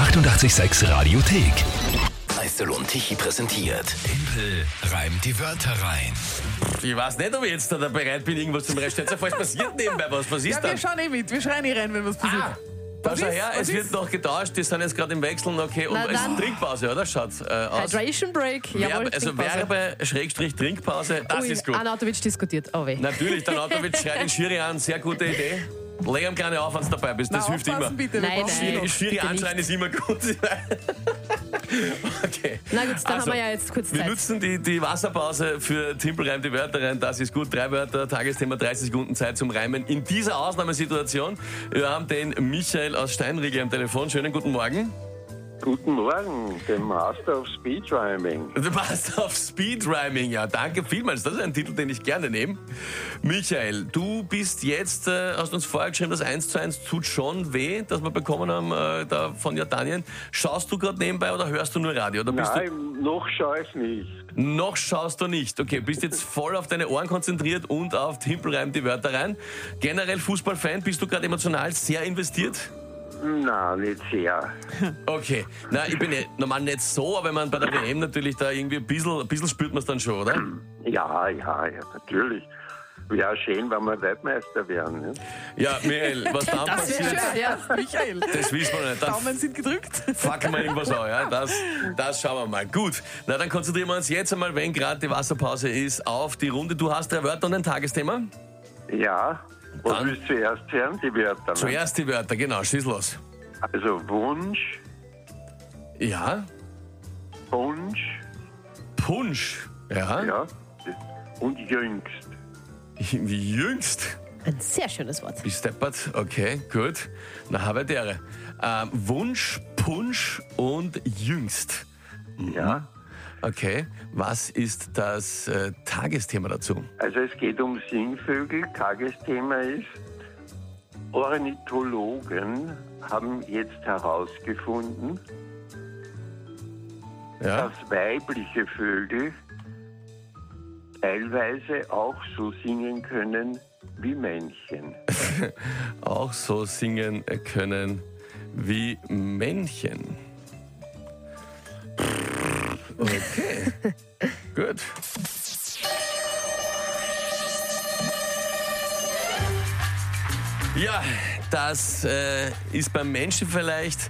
886 Radiothek. Meister und Tichy präsentiert. Tempel reimt die Wörter rein. Ich weiß nicht, ob ich jetzt da bereit bin, irgendwas zum Rest. Jetzt falls passiert nebenbei was. Was ist Ja, dann? wir schauen mit. Wir schreien rein, wenn was passiert. Da schau her, es wird noch getauscht. Die sind jetzt gerade im Wechseln. Okay, und Na es ist dann. Trinkpause, oder? Schaut's aus. Hydration Break. Jawohl, Also Trinkpause. Werbe-Trinkpause, das ist gut. Arnautovic diskutiert. Oh weh. Natürlich, der Nautovic schreit den Schiri an. Sehr gute Idee. Leg ihm gerne auf, wenn du dabei bist. Das Na, hilft immer. aufpassen, bitte. wir Nein, brauchen nein. noch. Schiri bitte anschreien ist immer gut. Okay. Na gut, dann haben wir ja jetzt kurz Wir Zeit. nutzen die Wasserpause für Timpel reimt die Wörter rein. Das ist gut. 3 Wörter, Tagesthema, 30 Sekunden Zeit zum Reimen. In dieser Ausnahmesituation, wir haben den Michael aus Steinriegel am Telefon. Schönen guten Morgen. Guten Morgen, dem Master of Speed Rhyming. Du warst auf Speedrhyming, ja. Danke vielmals. Das ist ein Titel, den ich gerne nehme. Michael, du bist jetzt, hast uns vorher geschrieben, das 1:1 tut schon weh, das wir bekommen haben da von Jordanien. Schaust du gerade nebenbei oder hörst du nur Radio? Oder bist Nein, noch schaue ich nicht. du, noch schaust du nicht. Okay, bist jetzt voll auf deine Ohren konzentriert und auf Timpel reimt die Wörter rein. Generell Fußballfan, bist du gerade emotional sehr investiert? Nein, nicht sehr. Okay, na, ich bin normal nicht so, aber wenn man bei der WM natürlich da irgendwie ein bisschen spürt man es dann schon, oder? Ja, natürlich. Wäre schön, wenn wir Weltmeister wären. Ne? Ja, Michael, was dann Das wäre passiert, schön, ja. Michael, das wissen wir nicht. Dann Daumen sind gedrückt. fucken wir irgendwas an, ja? Das schauen wir mal. Gut, na dann konzentrieren wir uns jetzt einmal, wenn gerade die Wasserpause ist, auf die Runde. Du hast 3 Wörter und ein Tagesthema. Ja, was Dann- willst du zuerst hören? Die Wörter. Ne? Zuerst die Wörter, genau, schieß los. Also Wunsch, Ja, Punsch, Punsch. Ja, ja, und jüngst. wie jüngst. Ein sehr schönes Wort. Bis deppert, okay, gut. Na, habe die Ehre. Wunsch, Punsch und jüngst. Ja, Okay, was ist das Tagesthema dazu? also es geht um Singvögel. Tagesthema ist, Ornithologen haben jetzt herausgefunden, Ja, dass weibliche Vögel teilweise auch so singen können wie Männchen. auch so singen können wie Männchen. Okay, gut. Ja, das ist beim Menschen vielleicht,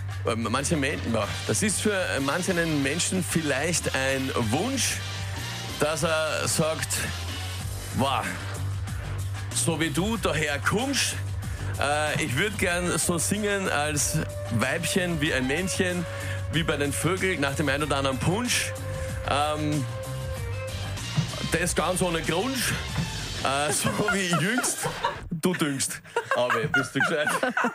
das ist für manchen Menschen vielleicht ein Wunsch, dass er sagt, wow, so wie du daher kommst, ich würde gern so singen als Weibchen wie ein Männchen, wie bei den Vögeln nach dem einen oder anderen Punsch. Das ganz ohne Grund, so wie jüngst, du düngst. Aber bist du gescheit?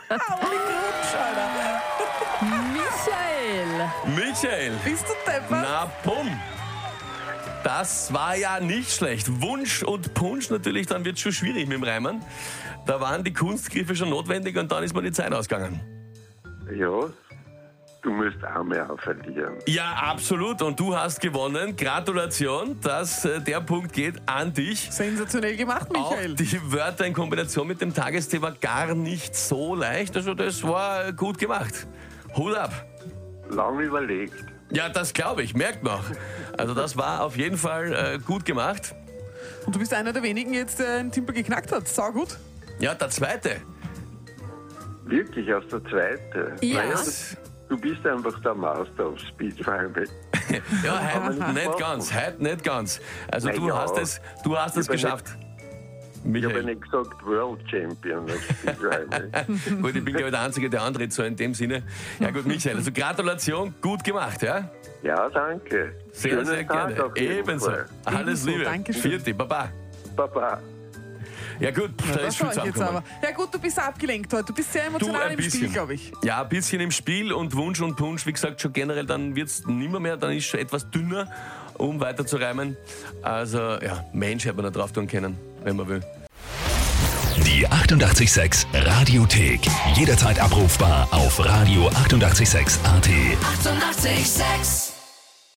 Michael. Michael, Bist du deppert? na bumm. Das war ja nicht schlecht. Wunsch und Punsch natürlich, dann wird es schon schwierig mit dem Reimen. Da waren die Kunstgriffe schon notwendig und dann ist mir die Zeit ausgegangen. Ja, du musst auch mehr verlieren. Ja, absolut. Und du hast gewonnen. Gratulation. Der Punkt geht an dich. Sensationell gemacht, Auch Michael. die Wörter in Kombination mit dem Tagesthema gar nicht so leicht. Also das war gut gemacht. Hut ab. Lang überlegt. Ja, das glaube ich. Merkt man auch. Also das war auf jeden Fall gut gemacht. Und du bist einer der wenigen jetzt, der einen Timpel geknackt hat. Sau gut. Ja, der zweite. Wirklich aus der Zweite. Ja. Naja, du bist einfach der Master of Speed Rhyming. Ja, Kann man heute nicht nicht machen. ganz. Heute nicht ganz. Also Na du ja. hast es Ich hab geschafft. Ich habe Michael. nicht gesagt World Champion of Speed Rhyming. Gut, ich bin glaube ich der Einzige, der antritt, so in dem Sinne. Ja gut, Michael, also Gratulation, gut gemacht, ja? Ja, danke. Sehr, Schönen sehr Tag gerne. auf jeden Ebenso. Fall. Alles Ebenso, Liebe. Dankeschön. Vierte, Baba. Baba. Ja gut, da Das ist viel schau ich jetzt zusammengekommen. aber. Ja gut, du bist abgelenkt heute. Du bist sehr emotional im Spiel, glaube ich. Ja, ein bisschen im Spiel und Wunsch und Punsch, wie gesagt, schon generell, dann wird es nimmer mehr, dann ist schon etwas dünner, um weiter zu reimen. Also ja, Mensch hätte man da drauf tun können, wenn man will. Die 886 Radiothek. Jederzeit abrufbar auf radio886.at. 886! 886